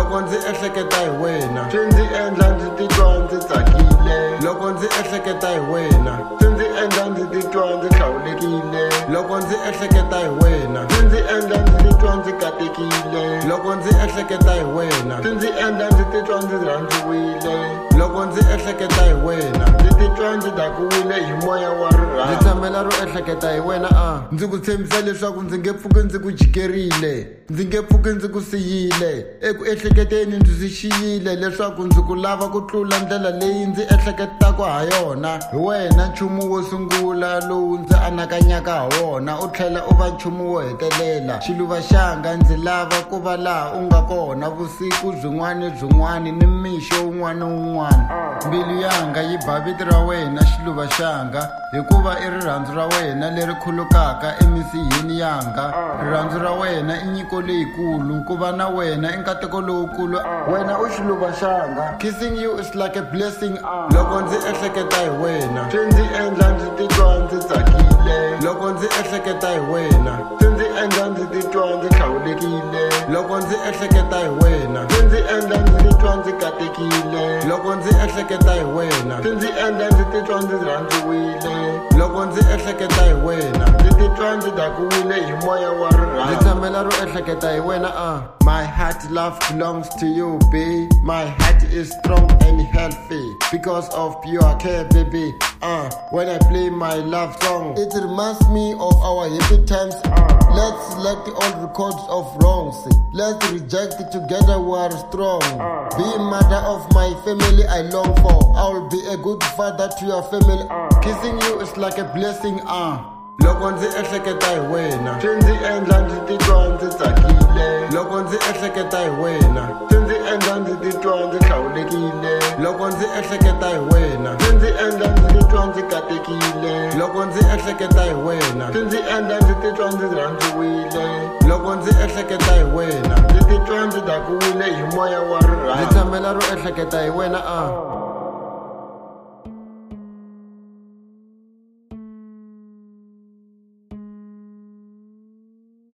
loko ndzi ehleketa hi wena swi ndzi endla ndzi titwa ndzi tsakile loko ndzi ehleketa hi wena swi ndzi endla ndzi titwa ndzi hlawulekile loko ndzi ehleketa hi wena swi ndzi endla ndzi titwa ndzi katekile loko ndzi ehleketa hi wena swi ndzi endla ndzi titwa ndzi rhandziwile loko ndzi ehleketa hi wena ndzi titwa ndzi dakiwile hi moya wa rirhandzu ndzi tshamela ro ehleketa hi wena ndzi ku tshembisa leswaku ndzi nge pfuki ndzi ku jikerile ndzi nge pfuki ndzi ku siyile eku ehleketeni ndzi swi xiyile leswaku ndzi ku lava ku tlula ndlela leyi ndzi ehleketaka ha yona hi wena nchumu wo sungula lowu ndzi anakanyaka ha wona u tlhela u va nchumu wo hetelela xiluva xanga ndzi lava ku va laha u nga kona vusiku byin'wana ni mixo wun'wana wun'wana mbilu yanga yi ba vito ra wena xiluva xanga hikuva i rirhandzu ra wena leri khulukaka emisihini yanga rirhandzu ra wena i nyiko leyikulu ku va na wena i nkateko lowukulu wena u xiluva xanga kissing you is like a blessing loko ndzi ehleketa hi wena swi ndzi endla ndzi titwa ndzi tsakile loko ndzi ehleketa hi wena swi ndzi endla ndzi titwa ndzi hlawulekile loko ndzi ehleketa hi wena swi ndzi endla ndzi titwa ndzi katekile loko ndzi ehleketa hi wena swi ndzi endla ndzi titwa ndzi rhandziwile loko ndzi ehleketa hi wena ndzi titwa ndzi dakiwile hi moya wa rirhandzu ndzi tshamela ro ehleketa hi wena my heart love belongs to you babe my heart is strong and healthy because of your care baby when I play my love song it reminds me of our happy times let's select all records of wrongs let's reject it together we are strong be mother of my family I long for I will be a good father to your family kissing you is like a blessing loko ndzi ehleketa hi wena swi ndzi endla ndzi titwa ndzi tsakile loko ndzi ehleketa hi wena swi ndzi endla ndzi titwa ndzi hlawulekile loko ndzi ehleketa hi wena swi ndzi endla ndzi titwa ndzi katekile loko ndzi ehleketa hi wena swi ndzi endla ndzi titwa ndzi rhandziwile loko ndzi ehleketa hi wena ndzi titwa ndzi dakiwile hi moya wa rirhandzu ndzi tshamela ro ehleketa hi wena